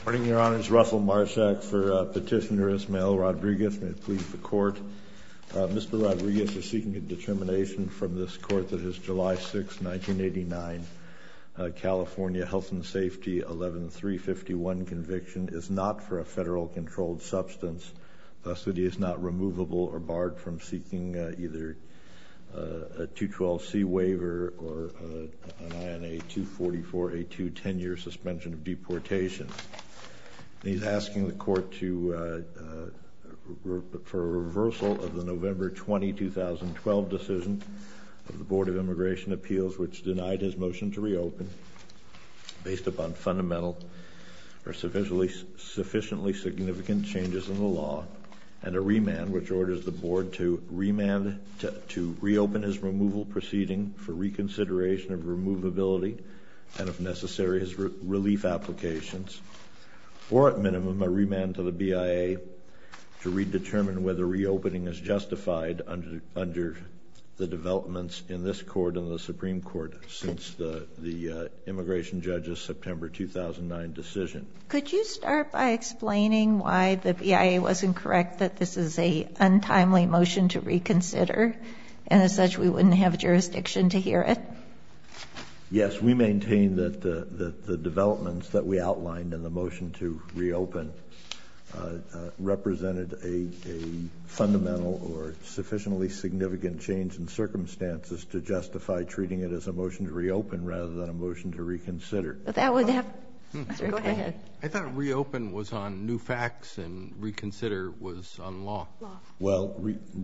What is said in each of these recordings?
Morning, Your Honors. Russell Marshak for Petitioner Ismael Rodriguez. May it please the Court. Mr. Rodriguez is seeking a determination from this Court that his July 6, 1989 California Health and Safety 11351 conviction is not for a federal controlled substance, thus that he is not removable or barred from seeking either a 212C waiver or an INA 244A2 10-year suspension of deportation. And he's asking the Court to for a reversal of the November 20, 2012 decision of the Board of Immigration Appeals, which denied his motion to reopen based upon fundamental or sufficiently significant changes in the law, and a remand which orders the Board to reopen his removal proceeding for reconsideration of removability and, if necessary, his relief applications, or at minimum a remand to the BIA to redetermine whether reopening is justified under the developments in this Court and the Supreme Court since the immigration judge's September 2009 decision. Could you start by explaining why the BIA wasn't correct that this is an untimely motion to reconsider, and as such we wouldn't have jurisdiction to hear it? Yes, we maintain that the developments that we outlined in the motion to reopen represented a fundamental or sufficiently significant change in circumstances to justify treating it as a motion to reopen rather than a motion to reconsider. But that would have... Sorry, go ahead. I thought reopen was on new facts and reconsider was on law. Well,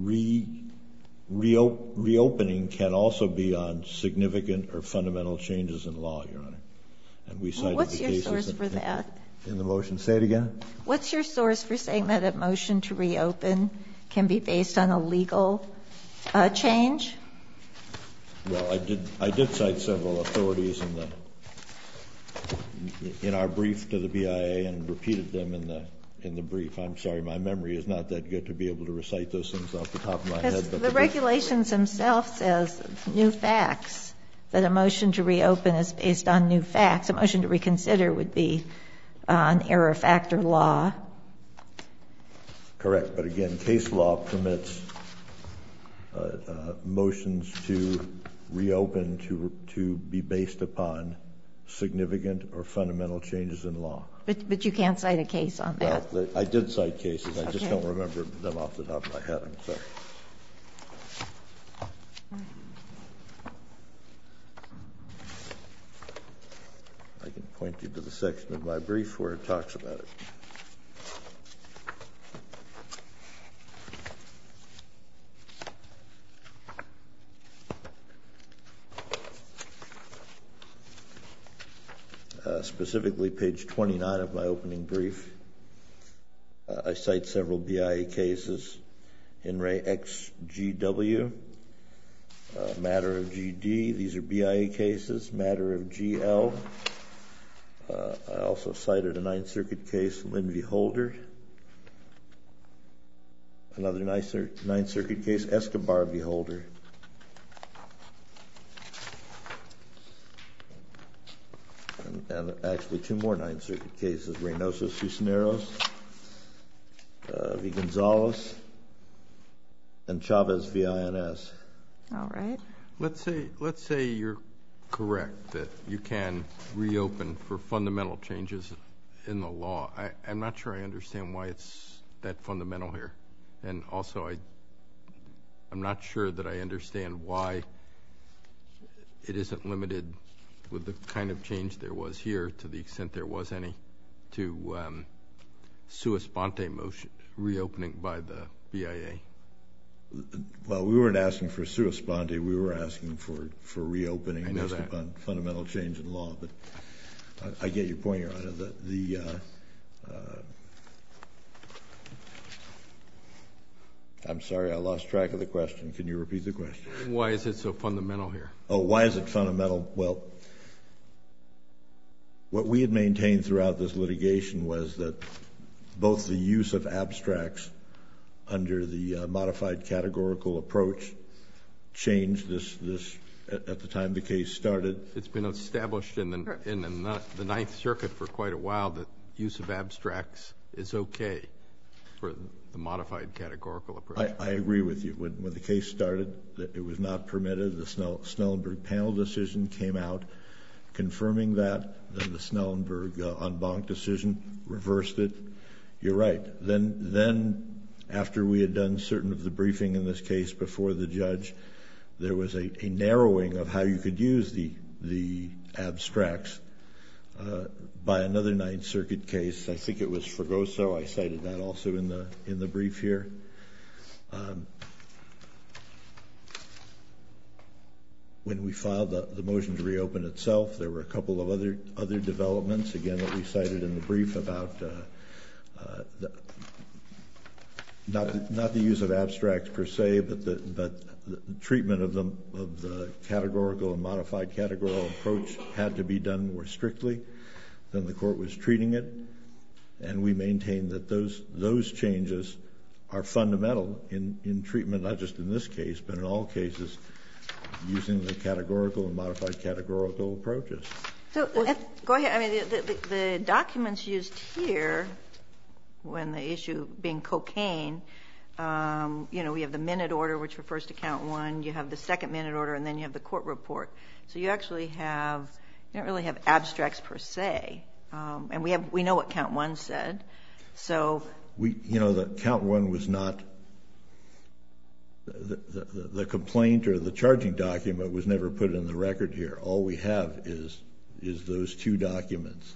reopening can also be on significant or fundamental changes in law, Your Honor. And we cited what's the your cases source for that? In the motion. Say it again. What's your source for saying that a motion to reopen can be based on a legal change? Well, I did cite several authorities in our brief to the BIA and repeated them in the brief. I'm sorry, my memory is not that good to be able to recite those things off the top of my head. Because the regulations themselves says new facts, that a motion to reopen is based on new facts. A motion to reconsider would be an error factor law. Correct. But again, case law permits motions to reopen to be based upon significant or fundamental changes in law. But you can't cite a case on that. Well, I did cite cases. I just don't remember them off the top of my head. I'm sorry. I can point you to the section of my brief where it talks about it. Specifically, page 29 of my opening brief, I cite several BIA cases. In Re XGW, matter of GD, these are BIA cases. Matter of GL, I also cited a Ninth Circuit case, Lynn v. Holder. Another Ninth Circuit case, Escobar v. Holder. And actually two more Ninth Circuit cases, Reynoso Cisneros v. Gonzalez and Chavez v. INS. All right. Let's say you're correct that you can reopen for fundamental changes in the law. I'm not sure I understand why it's that fundamental here. And also I'm not sure that I understand why it isn't limited with the kind of change there was here, to the extent there was any, to sua sponte motion reopening by the BIA. Well, we weren't asking for sua sponte. We were asking for reopening based upon fundamental change in law. But I get your point, Your Honor. I'm sorry, I lost track of the question. Can you repeat the question? Why is it so fundamental here? Oh, why is it fundamental? Well, what we had maintained throughout this litigation was that both the use of abstracts under the modified categorical approach changed this at the time the case started. It's been established in the Ninth Circuit for quite a while that use of abstracts is okay for the modified categorical approach. I agree with you. When the case started, it was not permitted. The Snellenberg panel decision came out confirming that. Then the Snellenberg en banc decision reversed it. You're right. Then after we had done certain of the briefing in this case before the judge, there was a narrowing of how you could use the abstracts by another Ninth Circuit case. I think it was Fregoso. I cited that also in the brief here. When we filed the motion to reopen itself, there were a couple of other developments, again, that we cited in the brief about not the use of abstracts per se, but the treatment of the categorical and modified categorical approach had to be done more strictly than the court was treating it. And we maintain that those changes are fundamental in treatment, not just in this case, but in all cases, using the categorical and modified categorical approaches. So go ahead. I mean, the documents used here, when the issue being cocaine, we have the minute order, which refers to count one. You have the second minute order, and then you have the court report. So you actually you don't really have abstracts per se. And we know what count one said. So the count one was not the complaint or the charging document was never put in the record here. All we have is those two documents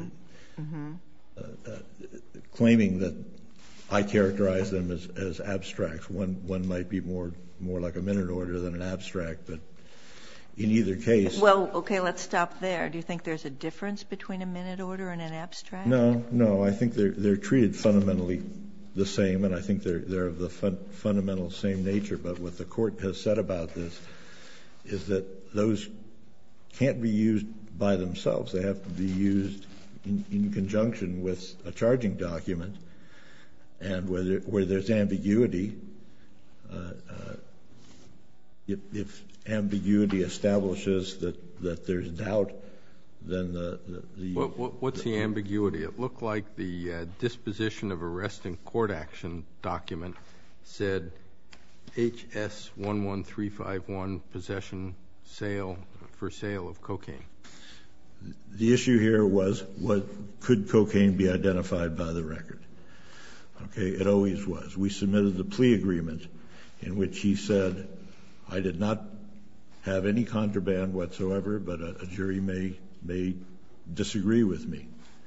claiming that I characterize them as abstracts. One might be more like a minute order than an abstract, but in either case. Well, okay, let's stop there. Do you think there's a difference between a minute order and an abstract? No. I think they're treated fundamentally the same, and I think they're of the fundamental same nature. But what the court has said about this is that those can't be used by themselves. They have to be used in conjunction with a charging document, and where there's ambiguity, if ambiguity establishes that there's doubt, then What's the ambiguity? It looked like the disposition of arrest and court action document said HS 11351 possession for sale of cocaine. The issue here was could cocaine be identified by the record? Okay, it always was. We submitted the plea agreement in which he said, I did not have any contraband whatsoever, but a jury may disagree with me.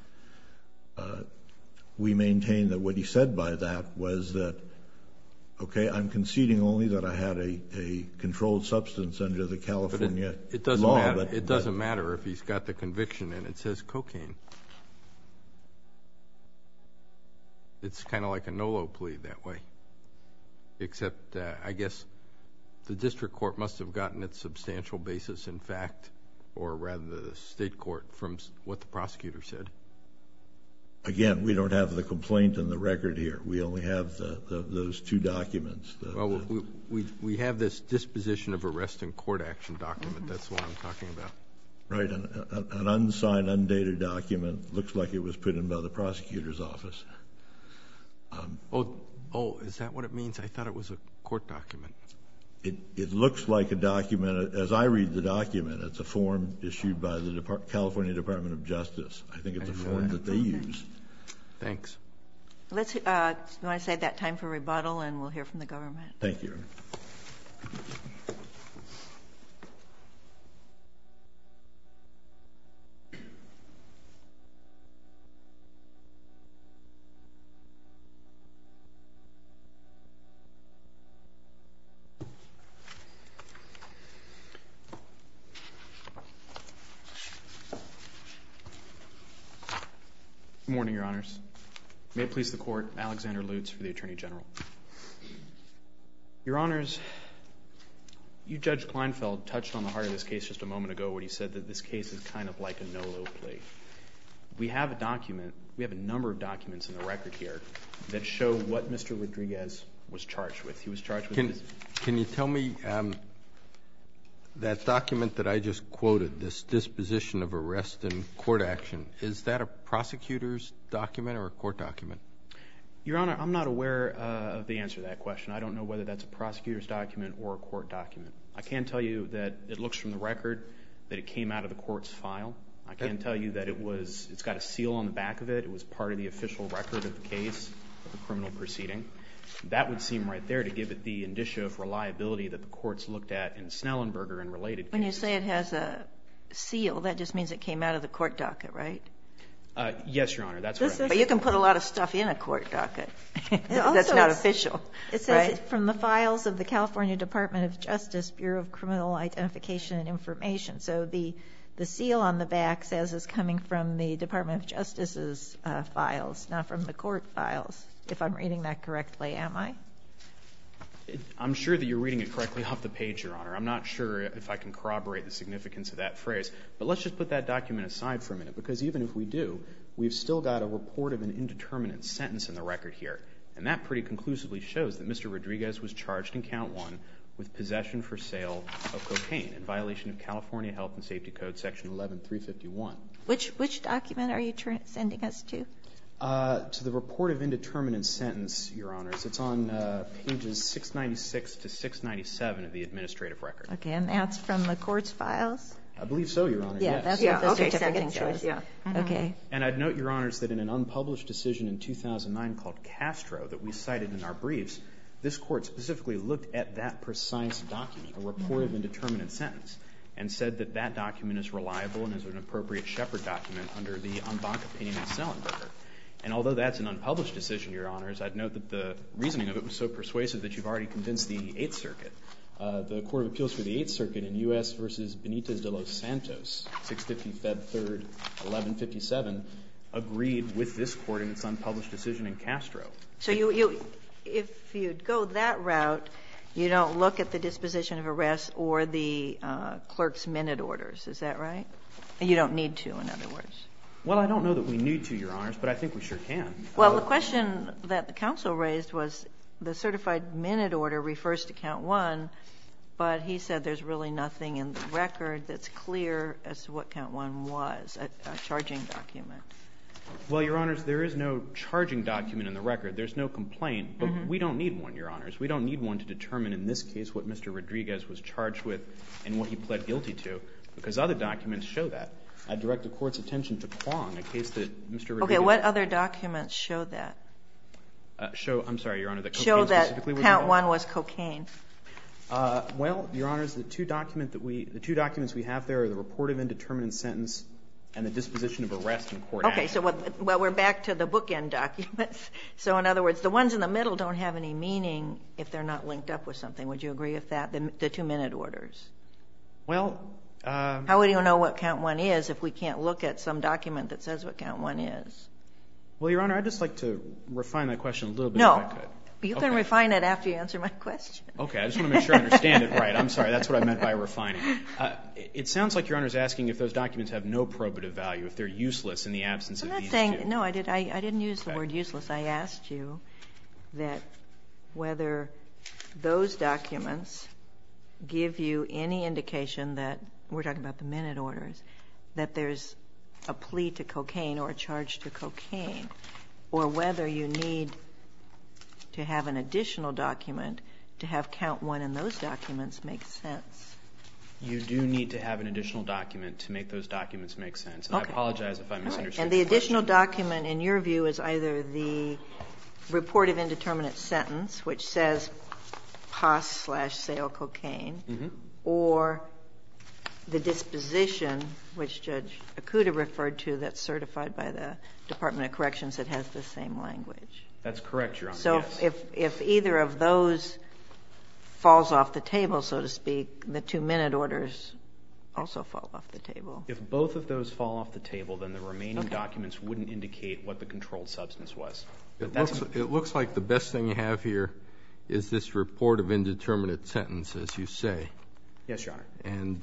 We maintain that what he said by that was that, okay, I'm conceding only that I had a controlled substance under the California law. It doesn't matter if he's got the conviction and it says cocaine. It's kind of like a NOLO plea that way, except I guess the district court must have gotten its substantial basis in fact, or rather the state court, from what the prosecutor said. Again, we don't have the complaint in the record here. We only have those two documents. We have this disposition of arrest and court action document. That's what I'm talking about. Right, an unsigned, undated document. Looks like it was put in by the prosecutor's office. Is that what it means? I thought it was a court document. It looks like a document. As I read the document, it's a form issued by the California Department of Justice. I think it's a form that they use. Thanks. You want to save that time for rebuttal, and we'll hear from the government. Thank you. Good morning, Your Honors. May it please the Court, Alexander Lutz for the Attorney General. Your Honors, you, Judge Kleinfeld, touched on the heart of this case just a moment ago when he said that this case is kind of like a NOLO plea. We have a document, we have a number of documents in the record here that show what Mr. Rodriguez was charged with. He was charged with Can you tell me, That document that I just quoted, this disposition of arrest and court action, is that a prosecutor's document or a court document? Your Honor, I'm not aware of the answer to that question. I don't know whether that's a prosecutor's document or a court document. I can tell you that it looks from the record that it came out of the court's file. I can tell you that it's got a seal on the back of it. It was part of the official record of the case, of the criminal proceeding. That would seem right there to give it the indicia of reliability that the courts looked at in Snellenberger and related cases. When you say it has a seal, that just means it came out of the court docket, right? Yes, Your Honor, that's right. But you can put a lot of stuff in a court docket. That's not official. It says from the files of the California Department of Justice, Bureau of Criminal Identification and Information. So the seal on the back says it's coming from the Department of Justice's files, not from the court files, if I'm reading that correctly, am I? I'm sure that you're reading it correctly off the page, Your Honor. I'm not sure if I can corroborate the significance of that phrase. But let's just put that document aside for a minute, because even if we do, we've still got a report of an indeterminate sentence in the record here. And that pretty conclusively shows that Mr. Rodriguez was charged in count 1 with possession for sale of cocaine in violation of California Health and Safety Code section 11351. Which document are you sending us to? To the report of indeterminate sentence, Your Honors. It's on pages 696 to 697 of the administrative record. Okay, and that's from the court's files? I believe so, Your Honor. Yeah, yes. that's Yeah, what the okay, certificate second choice, says. yeah. Mm-hmm. Okay. And I'd note, Your Honors, that in an unpublished decision in 2009 called Castro that we cited in our briefs, this court specifically looked at that precise document, a report of indeterminate sentence, and said that that document is reliable and is an appropriate Shepard document under the en banc opinion of Snellenberger. And although that's an unpublished decision, Your Honors, I'd note that the reasoning of it was so persuasive that you've already convinced the Eighth Circuit. The Court of Appeals for the Eighth Circuit in U.S. v. Benitez de los Santos, 650 Fed 3rd, 1157, agreed with this court in its unpublished decision in Castro. So if you'd go that route, you don't look at the disposition of arrest or the clerk's minute orders. Is that right? You don't need to, in other words. Well, I don't know that we need to, Your Honors, but I think we sure can. Well, the question that the counsel raised was the certified minute order refers to count 1, but he said there's really nothing in the record that's clear as to what count 1 was, a charging document. Well, Your Honors, there is no charging document in the record. There's no complaint, but we don't need one, Your Honors. We don't need one to determine in this case what Mr. Rodriguez was charged with and what he pled guilty to, because other documents show that. I direct the Court's attention to Kwong, a case that Mr. Rodriguez... Okay, what other documents show that? I'm sorry, Your Honor, that cocaine show that specifically was count involved? 1 was cocaine. Well, Your Honors, the two documents we have there are the report of indeterminate sentence and the disposition of arrest in court action. Okay, so we're back to the bookend documents. So in other words, the ones in the middle don't have any meaning if they're not linked up with something. Would you agree with that, the 2-minute orders? Well... How would you know what count 1 is if we can't look at some document that says what count 1 is? Well, Your Honor, I'd just like to refine that question a little bit if I could. You can refine it after you answer my question. Okay, I just want to make sure I understand it right. I'm sorry, that's what I meant by refining. It sounds like Your Honor is asking if those documents have no probative value, if they're useless in the absence of these two. I'm not saying, no, I didn't use the word useless. I asked you that whether those documents give you any indication that, we're talking about the minute orders, that there's a plea to cocaine or a charge to cocaine, or whether you need to have an additional document to have count 1 in those documents make sense. You do need to have an additional document to make those documents make sense. And I apologize if I misunderstood. And the additional document, in your view, is either the report of indeterminate sentence, which says pos/sale cocaine, or the disposition, which Judge Akuta referred to, that's certified by the Department of Corrections that has the same language. That's correct, Your Honor. So yes. if either of those falls off the table, so to speak, the 2-minute orders also fall off the table. If both of those fall off the table, then the remaining documents wouldn't indicate what the controlled substance was. It looks like the best thing you have here is this report of indeterminate sentence, as you say. Yes, Your Honor. And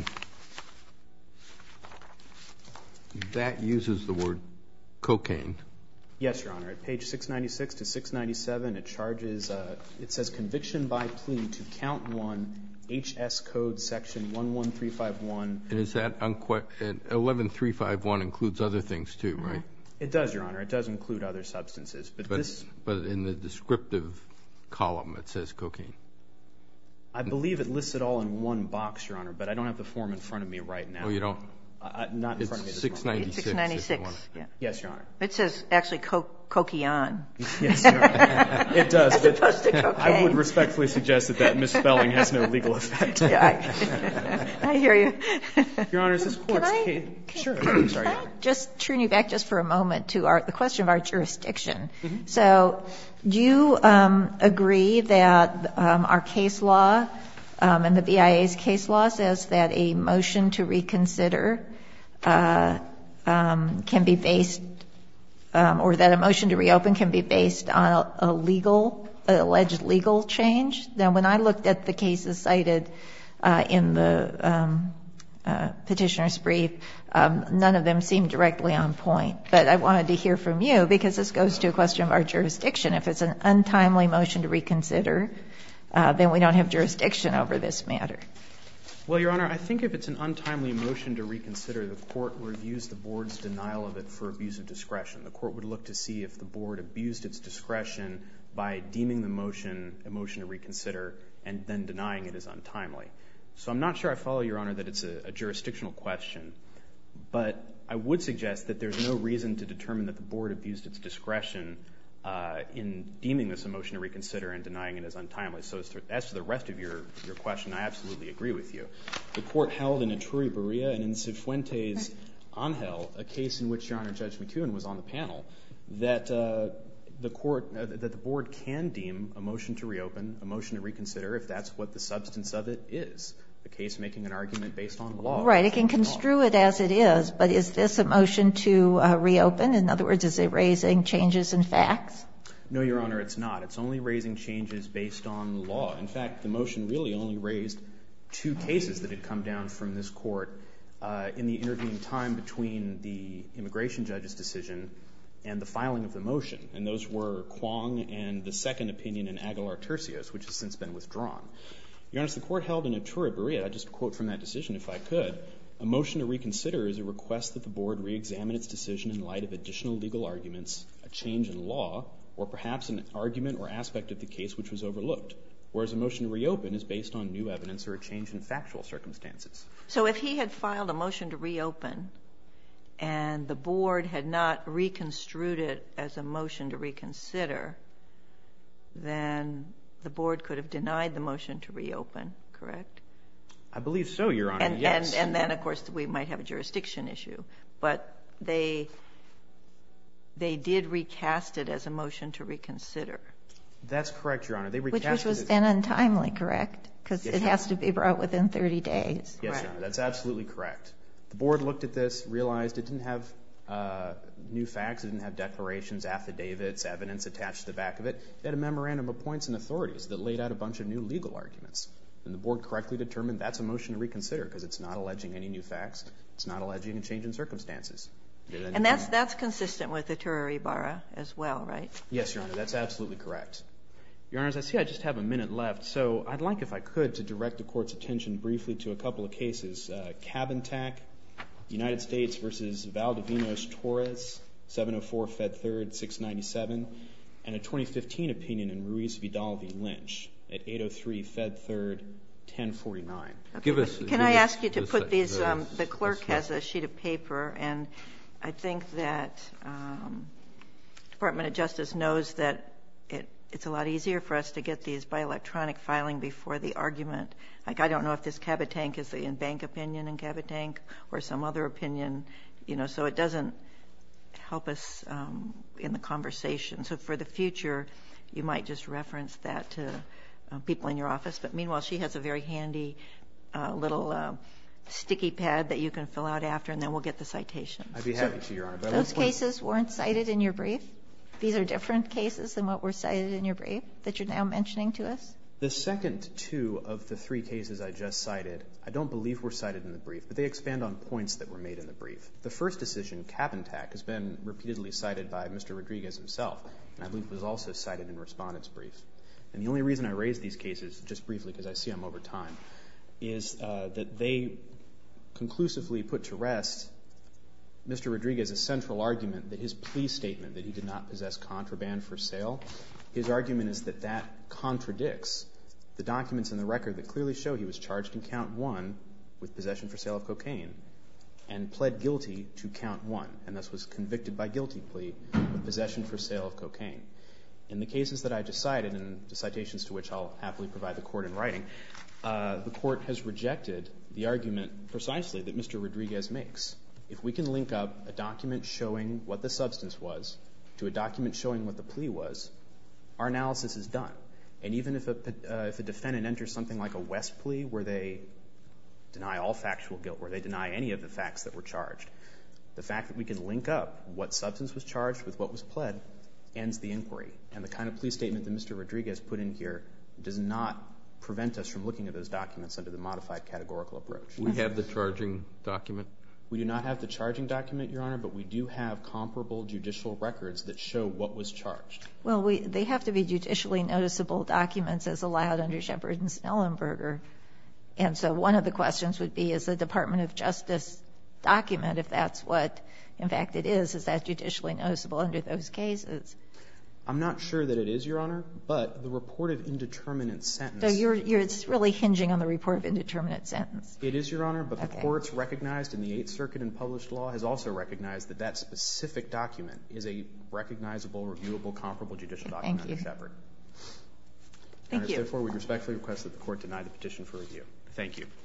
that uses the word cocaine. Yes, Your Honor. At page 696 to 697, it charges, it says conviction by plea to count 1 HS Code Section 11351. And is that 11351 includes other things too, right? It does, Your Honor. It does include other substances. But in the descriptive column it says cocaine. I believe it lists it all in one box, Your Honor, but I don't have the form in front of me right now. Oh, you don't? Not in front of me. It's 696. 696, yeah. Yes, Your Honor. It says actually cocaine. Yes, Your Honor. It does. As opposed to cocaine. I would respectfully suggest that misspelling has no legal effect. Yeah, I hear you. Your Honor, is this court's case? Sure. I'm sorry. Can I just turn you back just for a moment to the question of our jurisdiction? So do you agree that our case law and the BIA's case law says that a motion to reconsider can be based, or that a motion to reopen can be based on alleged legal change? Now, when I looked at the cases cited in the petitioner's brief, none of them seemed directly on point. But I wanted to hear from you, because this goes to a question of our jurisdiction. If it's an untimely motion to reconsider, then we don't have jurisdiction over this matter. Well, Your Honor, I think if it's an untimely motion to reconsider, the court reviews the board's denial of it for abuse of discretion. The court would look to see if the board abused its discretion by deeming the motion a motion to reconsider and then denying it as untimely. So I'm not sure I follow, Your Honor, that it's a jurisdictional question, but I would suggest that there's no reason to determine that the board abused its discretion in deeming this a motion to reconsider and denying it as untimely. So as to the rest of your question, I absolutely agree with you. The court held in Ituri Barria and in Cifuentes Angel, a case in which, Your Honor, Judge McEwen was on the panel, that the board can deem a motion to reopen, a motion to reconsider, if that's what the substance of it is. The case making an argument based on law. Right. It can construe it as it is, but is this a motion to reopen? In other words, is it raising changes in facts? No, Your Honor, it's not. It's only raising changes based on law. In fact, the motion really only raised two cases that had come down from this court in the intervening time between the immigration judge's decision and the filing of the motion. And those were Kwong and the second opinion in Aguilar-Tercios, which has since been withdrawn. Your Honor, the court held in Ituri Barria, I'll just quote from that decision if I could, a motion to reconsider is a request that the board re-examine its decision in light of additional legal arguments, a change in law, or perhaps an argument or aspect of the case which was overlooked, whereas a motion to reopen is based on new evidence or a change in factual circumstances. So if he had filed a motion to reopen and the board had not reconstrued it as a motion to reconsider, then the board could have denied the motion to reopen, correct? I believe so, Your Honor, yes. And then, of course, we might have a jurisdiction issue. But they did recast it as a motion to reconsider. That's correct, Your Honor. They recast it. Which was then untimely, correct? Because it has to be brought within 30 days. Yes, Your Honor, that's absolutely correct. The board looked at this, realized it didn't have new facts, it didn't have declarations, affidavits, evidence attached to the back of it. It had a memorandum of points and authorities that laid out a bunch of new legal arguments. And the board correctly determined that's a motion to reconsider because it's not alleging any new facts, it's not alleging a change in circumstances. And that's consistent with Ituri Barria as well, right? Yes, Your Honor, that's absolutely correct. Your Honor, as I see, I just have a minute left, so I'd like, if I could, to direct the Court's attention briefly to a couple of cases. Cabantac, United States versus Valdivinos-Torres, 704 Fed 3rd, 697, and a 2015 opinion in Ruiz Vidal v. Lynch at 803 Fed 3rd, 1049. Okay. Can I ask you to put these, the clerk has a sheet of paper, and I think that Department of Justice knows that it's a lot easier for us to get these by electronic filing before the argument. Like, I don't know if this Cabantac is the in-bank opinion in Cabantac or some other opinion, so it doesn't help us in the conversation. So for the future, you might just reference that to people in your office. But meanwhile, she has a very handy little sticky pad that you can fill out after, and then we'll get the citations. I'd be happy to, Your Honor. But those cases weren't cited in your brief? These are different cases than what were cited in your brief that you're now mentioning to us? The second two of the three cases I just cited, I don't believe were cited in the brief, but they expand on points that were made in the brief. The first decision, Cabantac, has been repeatedly cited by Mr. Rodriguez himself, and I believe was also cited in Respondent's brief. And the only reason I raise these cases, just briefly because I see I'm over time, is that they conclusively put to rest Mr. Rodriguez's central argument that his plea statement that he did not possess contraband for sale, his argument is that that contradicts the documents in the record that clearly show he was charged in count 1 with possession for sale of cocaine and pled guilty to count 1, and thus was convicted by guilty plea with possession for sale of cocaine. In the cases that I just cited, and the citations to which I'll happily provide the court in writing, the court has rejected the argument precisely that Mr. Rodriguez makes. If we can link up a document showing what the substance was to a document showing what the plea was, our analysis is done. And even if a defendant enters something like a West plea where they deny all factual guilt, where they deny any of the facts that were charged, the fact that we can link up what substance was charged with what was pled ends the inquiry. And the kind of plea statement that Mr. Rodriguez put in here does not prevent us from looking at those documents under the modified categorical approach. We have the charging document? We do not have the charging document, Your Honor, but we do have comparable judicial records that show what was charged. Well, they have to be judicially noticeable documents as allowed under Shepard and Snellenberger. And so one of the questions would be, is the Department of Justice document, if that's what, in fact, it is that judicially noticeable under those cases? I'm not sure that it is, Your Honor, but the report of indeterminate sentence. So it's really hinging on the report of indeterminate sentence. It is, Your Honor, but Okay. the courts recognized in the Eighth Circuit in published law has also recognized that that specific document is a recognizable, reviewable, comparable judicial document under Shepard. Thank you. Therefore, we respectfully request that the court deny the petition for review. Thank you.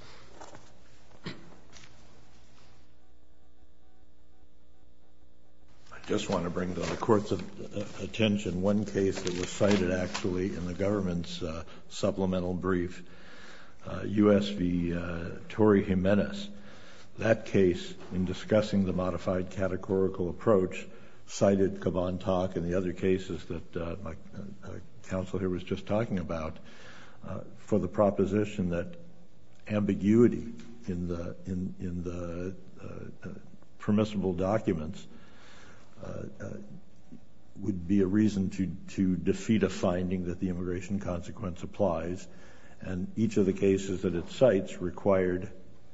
I just want to bring to the court's attention one case that was cited actually in the government's supplemental brief, U.S. v. Torrey Jimenez. That case, in discussing the modified categorical approach, cited Caban-Talk and the other cases that my counsel here was just talking about for the proposition that ambiguity in the permissible documents would be a reason to defeat a finding that the immigration consequence applies. And each of the cases that it cites required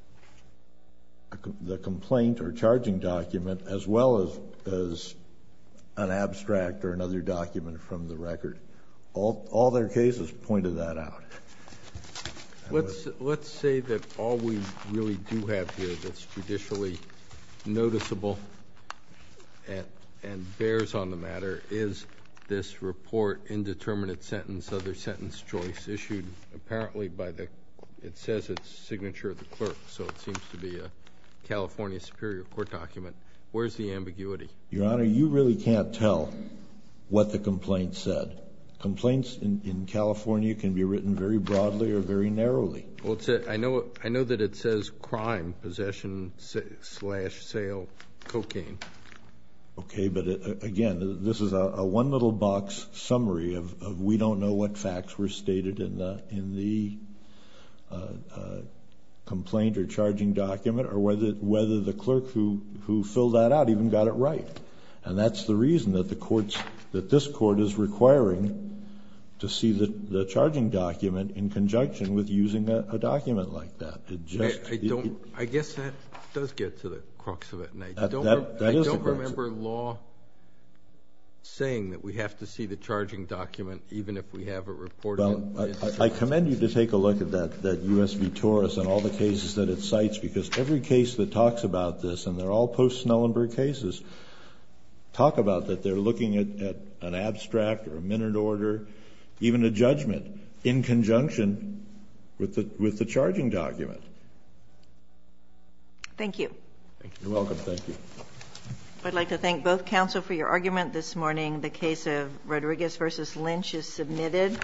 the complaint or charging document as well as an abstract or another document from the record. All their cases pointed that out. Let's say that all we really do have here that's judicially noticeable and bears on the matter is this report, indeterminate sentence, other sentence choice, issued apparently by it says it's signature of the clerk, so it seems to be a California Superior Court document. Where's the ambiguity? Your Honor, you really can't tell what the complaint said. Complaints in California can be written very broadly or very narrowly. Well, I know that it says crime, possession / sale, cocaine. Okay, but again, this is a one little box summary of we don't know what facts were stated in the complaint or charging document or whether the clerk who filled that out even got it right. And that's the reason that this court is requiring to see the charging document in conjunction with using a document like that. I guess that does get to the crux of it. And I That is don't the crux. remember law saying that we have to see the charging document even if we have it reported. Well, I commend you to take a look at that U.S. v. Torres and all the cases that it cites, because every case that talks about this, and they're all post-Snellenberg cases, talk about that they're looking at an abstract or a minute order, even a judgment, in conjunction with the charging document. Thank you. You're welcome. Thank you. I'd like to thank both counsel for your argument this morning. The case of Rodriguez v. Lynch is submitted.